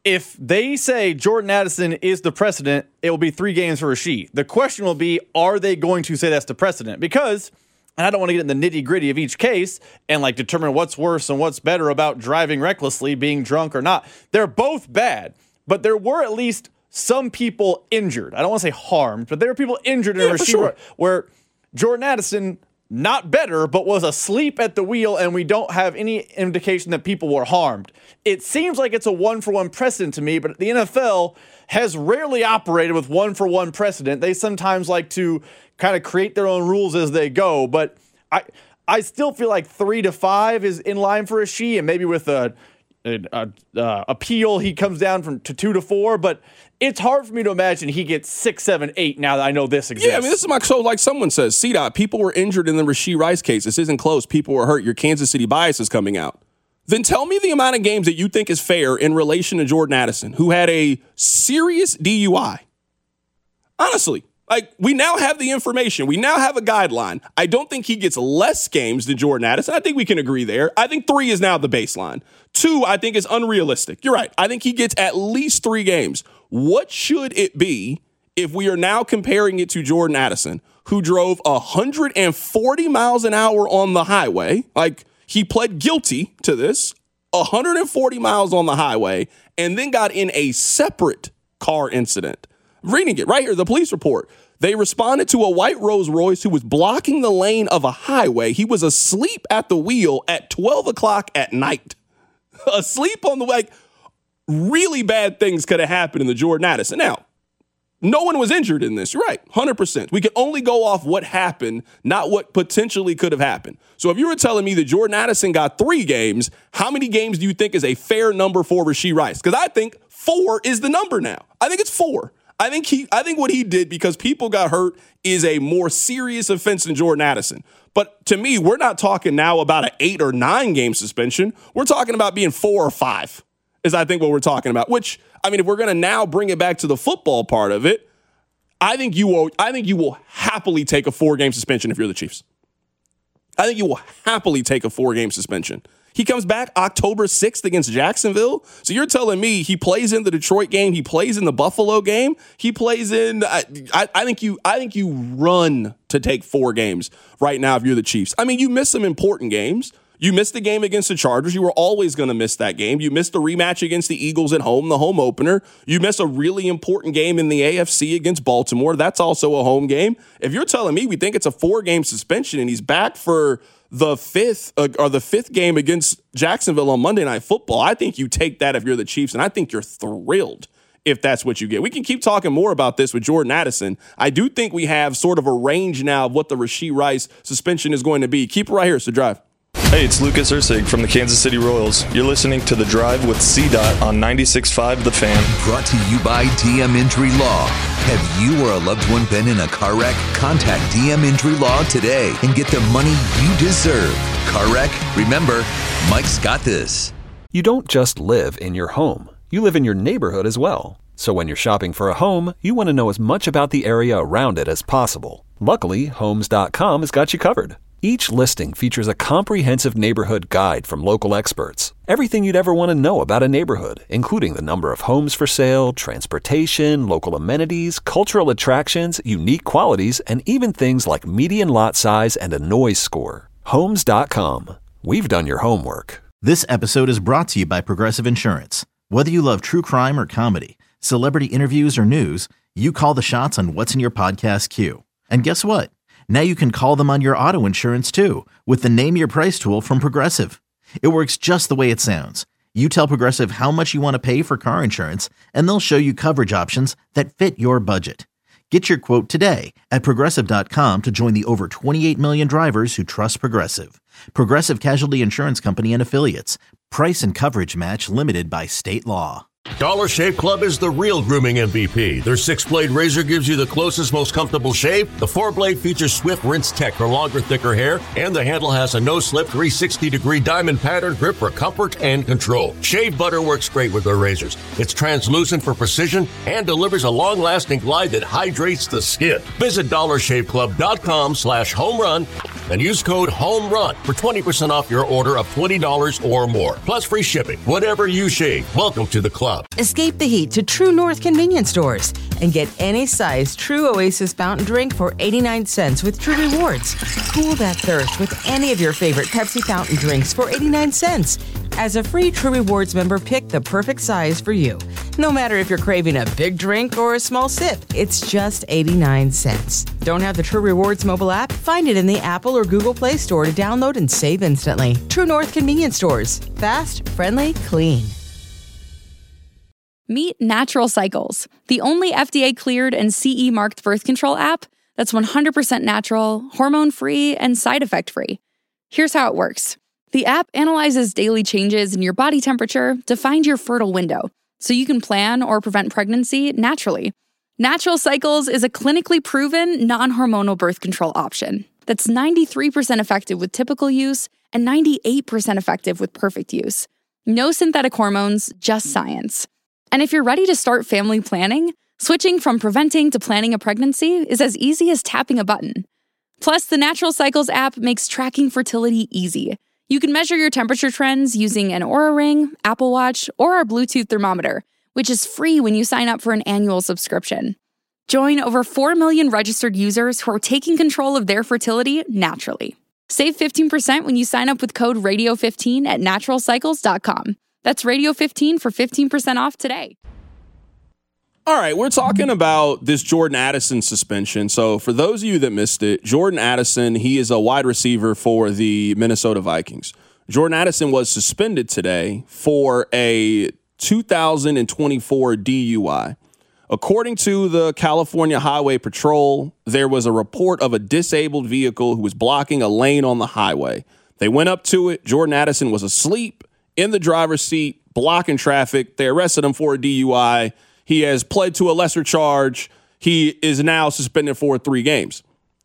if they say Jordan Addison is the precedent, it will be three games for Rasheed. The question will be, are they going to say that's the precedent? Because, and I don't want to get in the nitty gritty of each case and like determine what's worse and what's better about driving recklessly, being drunk or not. They're both bad, but there were at least some people injured. I don't want to say harmed, but there were people injured in yeah, a Rasheed sure. where Jordan Addison, not better, but was asleep at the wheel, and we don't have any indication that people were harmed. It seems like it's a one-for-one precedent to me, but the N F L has rarely operated with one-for-one precedent. They sometimes like to kind of create their own rules as they go, but I I still feel like three to five is in line for Rasheed, and maybe with a, a, a uh, appeal he comes down from to two to four, but it's hard for me to imagine he gets six, seven, eight now that I know this exists. Yeah, I mean, this is my, so like someone says, C DOT, people were injured in the Rasheed Rice case. This isn't close. People were hurt. Your Kansas City bias is coming out. Then tell me the amount of games that you think is fair in relation to Jordan Addison, who had a serious D U I. Honestly, like we now have the information. We now have a guideline. I don't think he gets less games than Jordan Addison. I think we can agree there. I think three is now the baseline. Two, I think is unrealistic. You're right. I think he gets at least three games. What should it be if we are now comparing it to Jordan Addison, who drove one hundred forty miles an hour on the highway? Like, he pled guilty to this, one hundred forty miles on the highway, and then got in a separate car incident. I'm reading it right here, the police report. They responded to a white Rolls Royce who was blocking the lane of a highway. He was asleep at the wheel at twelve o'clock at night. Asleep on the way. Like, really bad things could have happened in the Jordan Addison. Now, no one was injured in this. You're right, one hundred percent. We can only go off what happened, not what potentially could have happened. So if you were telling me that Jordan Addison got three games, how many games do you think is a fair number for Rasheed Rice? Because I think four is the number now. I think it's four. I think he. I think what he did because people got hurt is a more serious offense than Jordan Addison. But to me, we're not talking now about an eight or nine game suspension. We're talking about being four or five is I think what we're talking about, which, I mean, if we're going to now bring it back to the football part of it, I think you will, I think you will happily take a four game suspension if you're the Chiefs. I think you will happily take a four game suspension. He comes back October sixth against Jacksonville. So you're telling me he plays in the Detroit game, he plays in the Buffalo game, he plays in. I, I, I think you. I think you run to take four games right now if you're the Chiefs. I mean, you missed some important games. You missed the game against the Chargers. You were always going to miss that game. You missed the rematch against the Eagles at home, the home opener. You missed a really important game in the A F C against Baltimore. That's also a home game. If you're telling me we think it's a four-game suspension and he's back for the fifth uh, or the fifth game against Jacksonville on Monday Night Football, I think you take that if you're the Chiefs, and I think you're thrilled if that's what you get. We can keep talking more about this with Jordan Addison. I do think we have sort of a range now of what the Rasheed Rice suspension is going to be. Keep it right here. It's The Drive. Hey, it's Lucas Ursig from the Kansas City Royals. You're listening to The Drive with C DOT on ninety-six point five The Fan. Brought to you by D M Injury Law. Have you or a loved one been in a car wreck? Contact D M Injury Law today and get the money you deserve. Car wreck? Remember, Mike's got this. You don't just live in your home. You live in your neighborhood as well. So when you're shopping for a home, you want to know as much about the area around it as possible. Luckily, Homes dot com has got you covered. Each listing features a comprehensive neighborhood guide from local experts. Everything you'd ever want to know about a neighborhood, including the number of homes for sale, transportation, local amenities, cultural attractions, unique qualities, and even things like median lot size and a noise score. Homes dot com. We've done your homework. This episode is brought to you by Progressive Insurance. Whether you love true crime or comedy, celebrity interviews or news, you call the shots on what's in your podcast queue. And guess what? Now you can call them on your auto insurance too with the Name Your Price tool from Progressive. It works just the way it sounds. You tell Progressive how much you want to pay for car insurance, and they'll show you coverage options that fit your budget. Get your quote today at Progressive dot com to join the over twenty-eight million drivers who trust Progressive. Progressive Casualty Insurance Company and Affiliates. Price and coverage match limited by state law. Dollar Shave Club is the real grooming M V P. Their six-blade razor gives you the closest, most comfortable shave. The four-blade features Swift Rinse Tech for longer, thicker hair, and the handle has a no-slip three hundred sixty degree diamond pattern grip for comfort and control. Shave butter works great with their razors. It's translucent for precision and delivers a long-lasting glide that hydrates the skin. Visit dollar shave club dot com slash home run and use code HOMERUN for twenty percent off your order of twenty dollars or more, plus free shipping. Whatever you shave, welcome to the club. Escape the heat to True North convenience stores and get any size True Oasis fountain drink for eighty-nine cents with True Rewards. Cool that thirst with any of your favorite Pepsi fountain drinks for eighty-nine cents. As a free True Rewards member, pick the perfect size for you. No matter if you're craving a big drink or a small sip, it's just eighty-nine cents. Don't have the True Rewards mobile app? Find it in the Apple or Google Play Store to download and save instantly. True North convenience stores. Fast, friendly, clean. Meet Natural Cycles, the only F D A-cleared and C E marked birth control app that's one hundred percent natural, hormone-free, and side effect-free. Here's how it works. The app analyzes daily changes in your body temperature to find your fertile window, so you can plan or prevent pregnancy naturally. Natural Cycles is a clinically proven, non-hormonal birth control option that's ninety-three percent effective with typical use and ninety-eight percent effective with perfect use. No synthetic hormones, just science. And if you're ready to start family planning, switching from preventing to planning a pregnancy is as easy as tapping a button. Plus, the Natural Cycles app makes tracking fertility easy. You can measure your temperature trends using an Oura Ring, Apple Watch, or our Bluetooth thermometer, which is free when you sign up for an annual subscription. Join over four million registered users who are taking control of their fertility naturally. Save fifteen percent when you sign up with code radio fifteen at natural cycles dot com. That's radio fifteen for fifteen percent off today. All right, we're talking about this Jordan Addison suspension. So for those of you that missed it, Jordan Addison, he is a wide receiver for the Minnesota Vikings. Jordan Addison was suspended today for a two thousand twenty-four D U I. According to the California Highway Patrol, there was a report of a disabled vehicle who was blocking a lane on the highway. They went up to it. Jordan Addison was asleep in the driver's seat, blocking traffic. They arrested him for a D U I. He has pled to a lesser charge. He is now suspended for three games.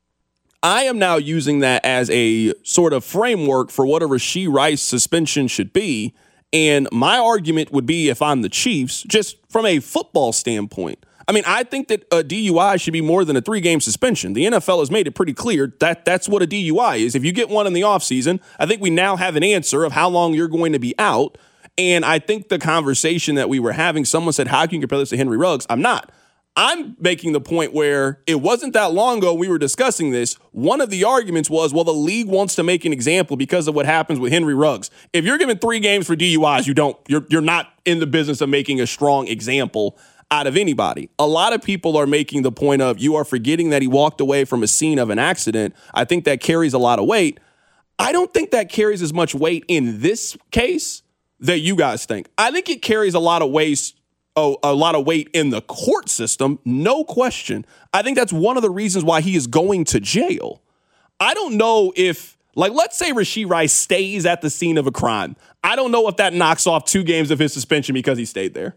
I am now using that as a sort of framework for what a Rashee Rice suspension should be. And my argument would be, if I'm the Chiefs, just from a football standpoint, I mean, I think that a D U I should be more than a three-game suspension. The N F L has made it pretty clear that that's what a D U I is. If you get one in the offseason, I think we now have an answer of how long you're going to be out. And I think the conversation that we were having, someone said, how can you compare this to Henry Ruggs? I'm not. I'm making the point where it wasn't that long ago we were discussing this. One of the arguments was, well, the league wants to make an example because of what happens with Henry Ruggs. If you're given three games for D U Is, you don't, you're, you're not in the business of making a strong example out of anybody. A lot of people are making the point of, you are forgetting that he walked away from a scene of an accident. I think that carries a lot of weight. I don't think that carries as much weight in this case that you guys think. I think it carries a lot of weight, oh, a lot of weight in the court system, no question. I think that's one of the reasons why he is going to jail. I don't know if, like, let's say Rashee Rice stays at the scene of a crime. I don't know if that knocks off two games of his suspension because he stayed there.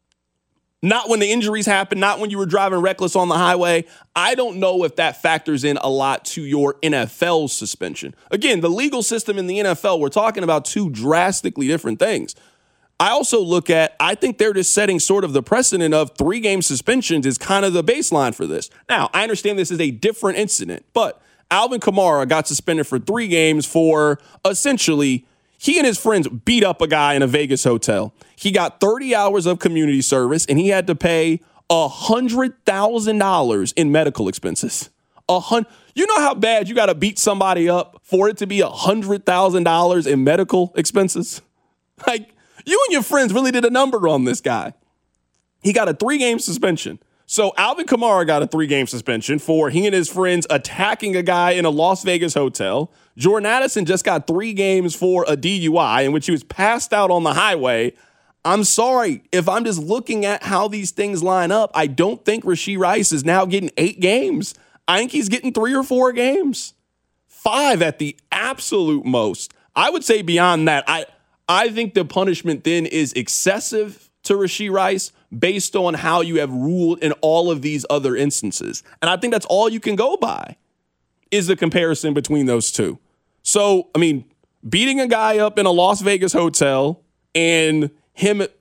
Not when the injuries happened, not when you were driving reckless on the highway. I don't know if that factors in a lot to your N F L suspension. Again, the legal system in the N F L, we're talking about two drastically different things. I also look at, I think they're just setting sort of the precedent of three-game suspensions is kind of the baseline for this. Now, I understand this is a different incident, but Alvin Kamara got suspended for three games for essentially, he and his friends beat up a guy in a Vegas hotel. He got thirty hours of community service, and he had to pay one hundred thousand dollars in medical expenses. A hun- you know how bad you got to beat somebody up for it to be one hundred thousand dollars in medical expenses? Like, you and your friends really did a number on this guy. He got a three-game suspension. So Alvin Kamara got a three-game suspension for he and his friends attacking a guy in a Las Vegas hotel. Jordan Addison just got three games for a D U I in which he was passed out on the highway. I'm sorry, if I'm just looking at how these things line up, I don't think Rashee Rice is now getting eight games. I think he's getting three or four games. Five at the absolute most. I would say beyond that, I, I think the punishment then is excessive to Rashee Rice based on how you have ruled in all of these other instances. And I think that's all you can go by is the comparison between those two. So, I mean, beating a guy up in a Las Vegas hotel and him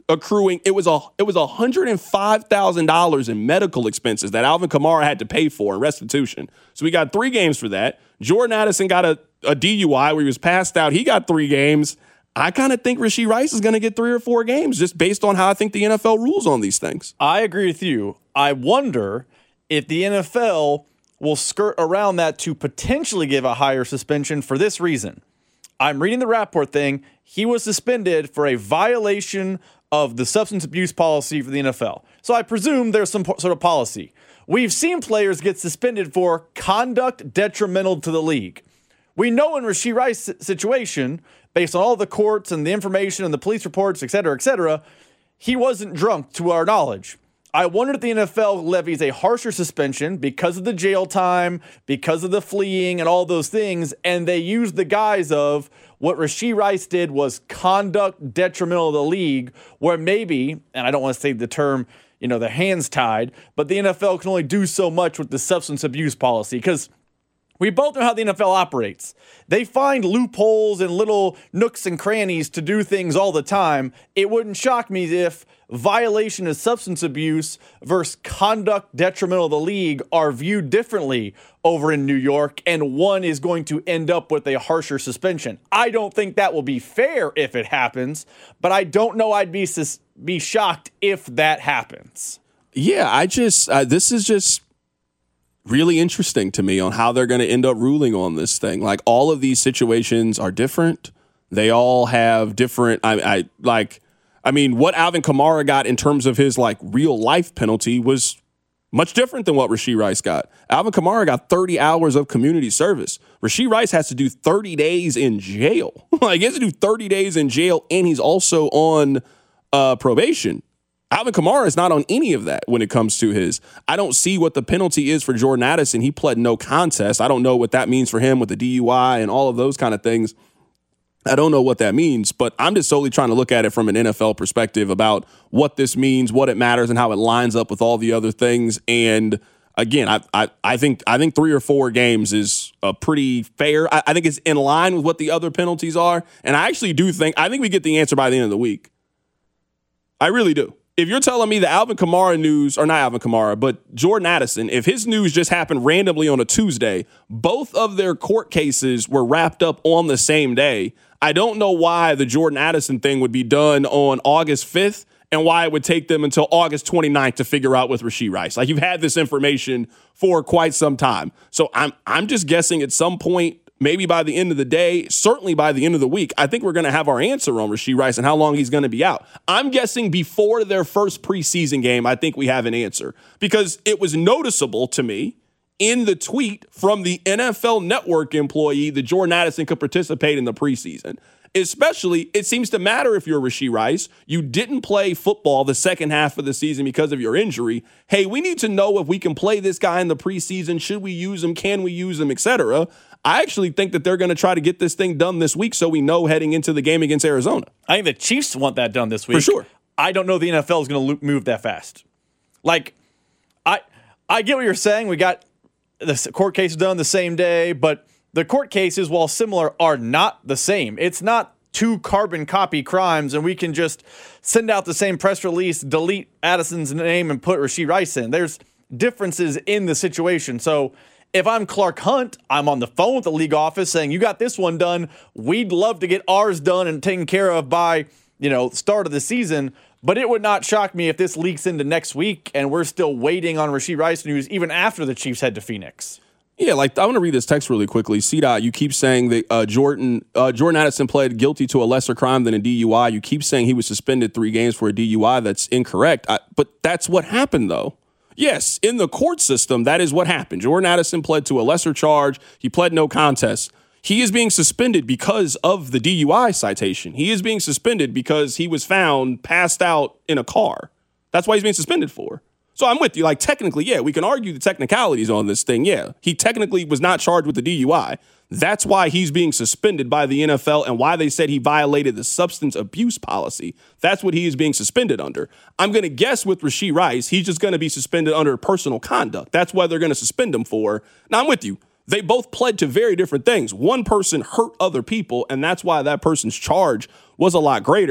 accruing. It was a it was one hundred five thousand dollars in medical expenses that Alvin Kamara had to pay for in restitution. So we got three games for that. Jordan Addison got a, a D U I where he was passed out. He got three games. I kind of think Rashee Rice is going to get three or four games just based on how I think the N F L rules on these things. I agree with you. I wonder if the N F L will skirt around that to potentially give a higher suspension for this reason. I'm reading the Rapport thing. He was suspended for a violation of the substance abuse policy for the N F L. So I presume there's some sort of policy. We've seen players get suspended for conduct detrimental to the league. We know in Rashee Rice's situation, based on all the courts and the information and the police reports, et cetera, et cetera, he wasn't drunk to our knowledge. I wonder if the N F L levies a harsher suspension because of the jail time, because of the fleeing and all those things, and they use the guise of what Rashee Rice did was conduct detrimental to the league, where maybe, and I don't want to say the term, you know, the hands tied, but the N F L can only do so much with the substance abuse policy because we both know how the N F L operates. They find loopholes and little nooks and crannies to do things all the time. It wouldn't shock me if violation of substance abuse versus conduct detrimental to the league are viewed differently over in New York, and one is going to end up with a harsher suspension. I don't think that will be fair if it happens, but I don't know I'd be sus- be shocked if that happens. Yeah, I just, uh, this is just really interesting to me on how they're going to end up ruling on this thing. Like, all of these situations are different. They all have different, I, I like, I mean, what Alvin Kamara got in terms of his like real life penalty was much different than what Rashee Rice got. Alvin Kamara got thirty hours of community service. Rashee Rice has to do thirty days in jail. Like, he has to do thirty days in jail, and he's also on uh, probation. Alvin Kamara is not on any of that when it comes to his. I don't see what the penalty is for Jordan Addison. He pled no contest. I don't know what that means for him with the D U I and all of those kind of things. I don't know what that means, but I'm just solely trying to look at it from an N F L perspective about what this means, what it matters, and how it lines up with all the other things. And again, I I, I think I think three or four games is a pretty fair. I, I think it's in line with what the other penalties are. And I actually do think I think we get the answer by the end of the week. I really do. If you're telling me the Alvin Kamara news, or not Alvin Kamara, but Jordan Addison, if his news just happened randomly on a Tuesday, both of their court cases were wrapped up on the same day. I don't know why the Jordan Addison thing would be done on August fifth and why it would take them until August twenty-ninth to figure out with Rashee Rice. Like, you've had this information for quite some time. So I'm I'm just guessing at some point, maybe by the end of the day, certainly by the end of the week, I think we're going to have our answer on Rashee Rice and how long he's going to be out. I'm guessing before their first preseason game, I think we have an answer, because it was noticeable to me in the tweet from the N F L Network employee that Jordan Addison could participate in the preseason. Especially, it seems to matter if you're Rashee Rice. You didn't play football the second half of the season because of your injury. Hey, we need to know if we can play this guy in the preseason. Should we use him? Can we use him? Et cetera. I actually think that they're going to try to get this thing done this week so we know heading into the game against Arizona. I think the Chiefs want that done this week. For sure. I don't know the N F L is going to move that fast. Like, I I get what you're saying. We got the court case done the same day, but the court cases, while similar, are not the same. It's not two carbon copy crimes, and we can just send out the same press release, delete Addison's name, and put Rashee Rice in. There's differences in the situation. So if I'm Clark Hunt, I'm on the phone with the league office saying, you got this one done. We'd love to get ours done and taken care of by, you know, start of the season. But it would not shock me if this leaks into next week and we're still waiting on Rashee Rice news even after the Chiefs head to Phoenix. Yeah, like, I want to read this text really quickly. C Dot, you keep saying that uh, Jordan uh, Jordan Addison pled guilty to a lesser crime than a D U I. You keep saying he was suspended three games for a D U I. That's incorrect. I, but that's what happened, though. Yes, in the court system, that is what happened. Jordan Addison pled to a lesser charge. He pled no contest. He is being suspended because of the D U I citation. He is being suspended because he was found passed out in a car. That's why he's being suspended for. So I'm with you. Like, technically, yeah, we can argue the technicalities on this thing. Yeah, he technically was not charged with the D U I. That's why he's being suspended by the N F L and why they said he violated the substance abuse policy. That's what he is being suspended under. I'm going to guess with Rashee Rice, he's just going to be suspended under personal conduct. That's why they're going to suspend him for. Now, I'm with you. They both pled to very different things. One person hurt other people, and that's why that person's charge was a lot greater.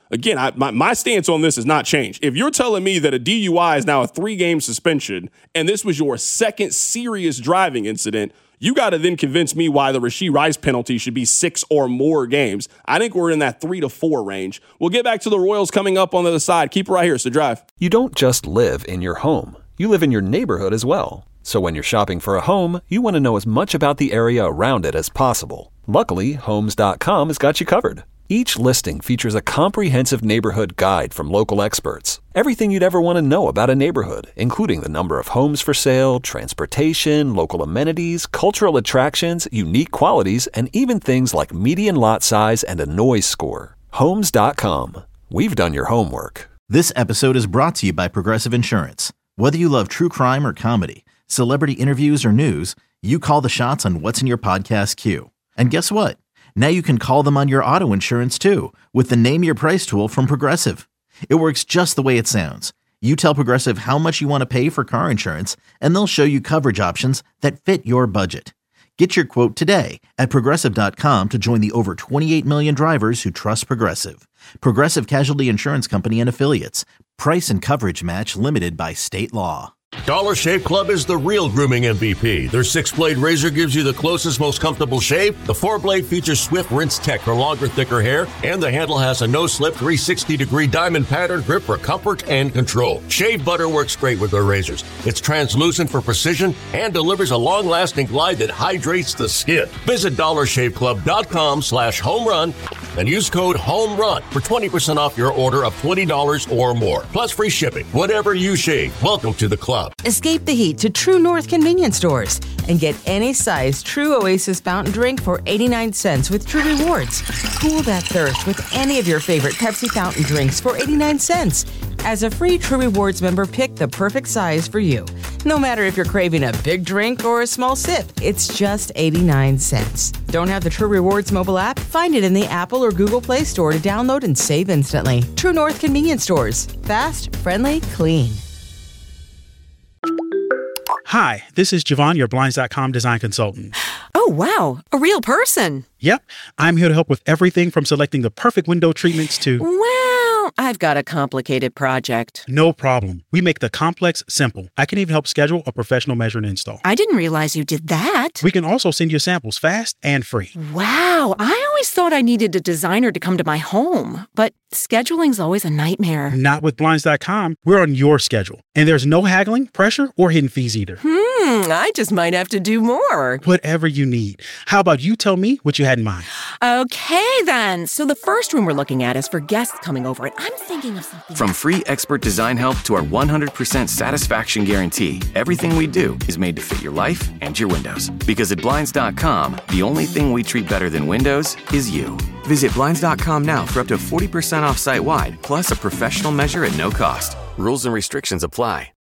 again, I, my, my stance on this has not changed. If you're telling me that a D U I is now a three-game suspension and this was your second serious driving incident, you got to then convince me why the Rashee Rice penalty should be six or more games. I think we're in that three to four range. We'll get back to the Royals coming up on the other side. Keep it right here. So drive. You don't just live in your home. You live in your neighborhood as well. So when you're shopping for a home, you want to know as much about the area around it as possible. Luckily, Homes dot com has got you covered. Each listing features a comprehensive neighborhood guide from local experts. Everything you'd ever want to know about a neighborhood, including the number of homes for sale, transportation, local amenities, cultural attractions, unique qualities, and even things like median lot size and a noise score. Homes dot com. We've done your homework. This episode is brought to you by Progressive Insurance. Whether you love true crime or comedy, celebrity interviews or news, you call the shots on what's in your podcast queue. And guess what? Now you can call them on your auto insurance too with the Name Your Price tool from Progressive. It works just the way it sounds. You tell Progressive how much you want to pay for car insurance, and they'll show you coverage options that fit your budget. Get your quote today at Progressive dot com to join the over twenty-eight million drivers who trust Progressive. Progressive Casualty Insurance Company and Affiliates. Price and coverage match limited by state law. Dollar Shave Club is the real grooming M V P. Their six-blade razor gives you the closest, most comfortable shave. The four-blade features Swift Rinse Tech for longer, thicker hair. And the handle has a no-slip three hundred sixty degree diamond pattern grip for comfort and control. Shave butter works great with their razors. It's translucent for precision and delivers a long-lasting glide that hydrates the skin. Visit dollar shave club dot com slash home run and use code HOMERUN for twenty percent off your order of twenty dollars or more. Plus free shipping. Whatever you shave, welcome to the club. Escape the heat to True North convenience stores and get any size True Oasis fountain drink for eighty-nine cents with True Rewards. Cool that thirst with any of your favorite Pepsi fountain drinks for eighty-nine cents. As a free True Rewards member, pick the perfect size for you. No matter if you're craving a big drink or a small sip, it's just eighty-nine cents. Don't have the True Rewards mobile app? Find it in the Apple or Google Play Store to download and save instantly. True North convenience stores. Fast, friendly, clean. Hi, this is Javon, your Blinds dot com design consultant. Oh, wow. A real person. Yep. I'm here to help with everything from selecting the perfect window treatments to... Well, I've got a complicated project. No problem. We make the complex simple. I can even help schedule a professional measure and install. I didn't realize you did that. We can also send you samples fast and free. Wow. I always thought I needed a designer to come to my home, but scheduling's always a nightmare. Not with Blinds dot com. We're on your schedule. And there's no haggling, pressure, or hidden fees either. Hmm, I just might have to do more. Whatever you need. How about you tell me what you had in mind? Okay, then. So the first room we're looking at is for guests coming over, and I'm thinking of something... From free expert design help to our one hundred percent satisfaction guarantee, everything we do is made to fit your life and your windows. Because at Blinds dot com, the only thing we treat better than windows is you. Visit Blinds dot com now for up to forty percent off site-wide, plus a professional measure at no cost. Rules and restrictions apply.